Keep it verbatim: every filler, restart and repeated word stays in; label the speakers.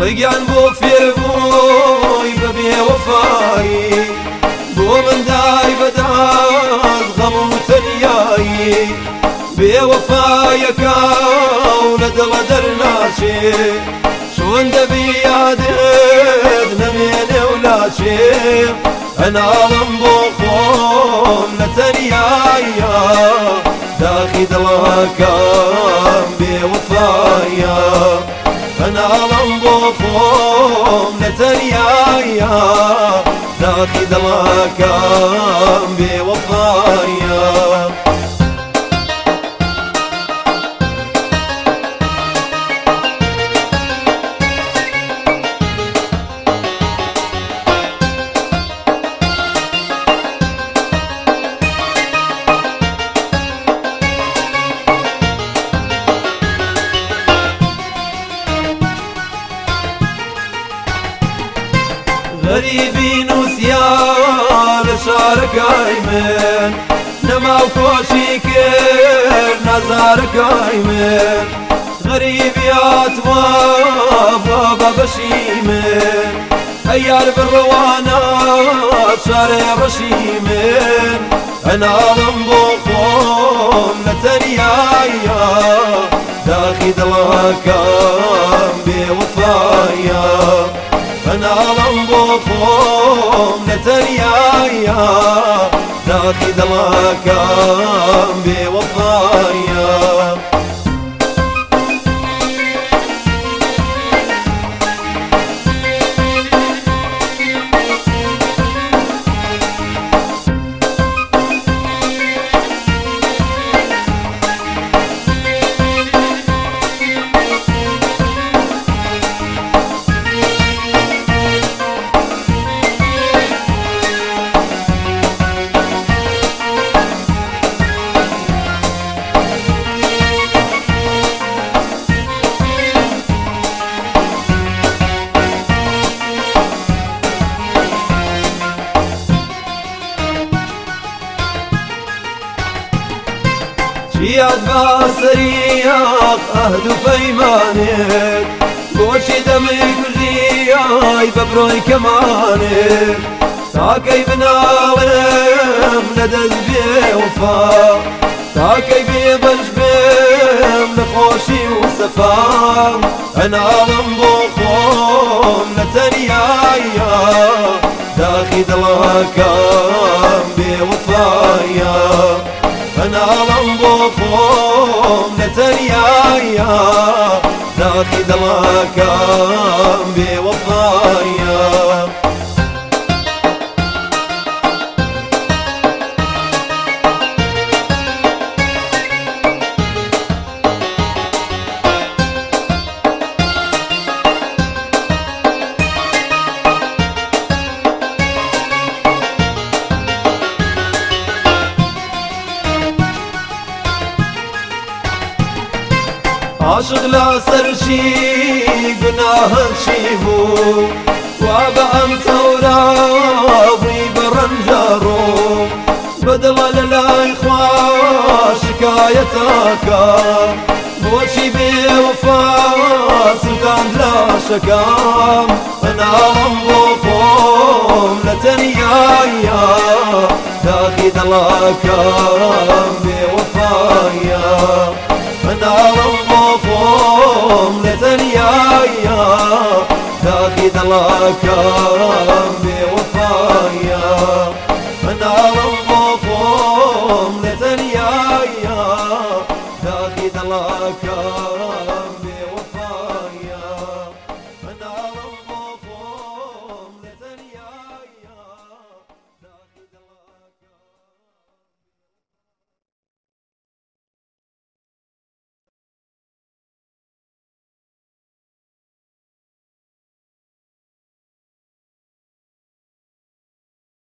Speaker 1: ڕێگیان بۆ فێربووی بە بێوەفایی بۆ من دای بەدات غەم و تەنیایی بێوەفایەکە و لە دڵە دەرناچێ چۆن دەبی یادت نەمێنێ و لاچێ هەناڵم بۆ خۆم لە تەنیاییە داخی دڵەکەم بێوەفایە هەناڵم بۆ خۆم لە تەنیاییە داخی دڵەکەم بێوەفایە غەریبی نووسیان لە شارەکەی من نەماو کۆشی کرد نەزارەکەی من غەریبی هاتووە بۆ بەبەشی من ئەیار بڕەوانە چارێ ڕەشی من هەناڵم بۆ خۆم لە تەنیاییە داخی دڵەکەم بێوەفایە هەناڵم بۆ خۆم لە تەنیاییە داخی دڵەکەم بێوەفایە یاد باسەریاق ئەهد و پەیمانێت بۆچی دەمی کوژیای بە بڕۆی کەمانێت تاکەی بناڵێم لە دەست بێوەفا تاکەی بێبەش بێم لە خۆشی و سەفام هەناڵم بۆ خۆم لە تەنیاییە داخی دڵەکەم بێوەفایە هەناڵم بۆ خۆم لە تەنیاییە داخی دڵەکەم بێوەفایە عاشق لا سەرچی گوناهت چی بوو وا بە ئەم تەوراوی بە ڕەنجەڕوو بەدڵە لە لای خوا شکایەتەکە بۆچی بێوەفا سوتاند لاشەکەم هەناڵم بۆ خۆم لە تەنیاییە داخی دڵەکەم بێوەفایە هەناڵم بۆ خۆم لە تەنیاییە داخی دڵەکەم بێوەفایە هەناڵم بۆ خۆم لە تەنیاییە داخی دڵەکەم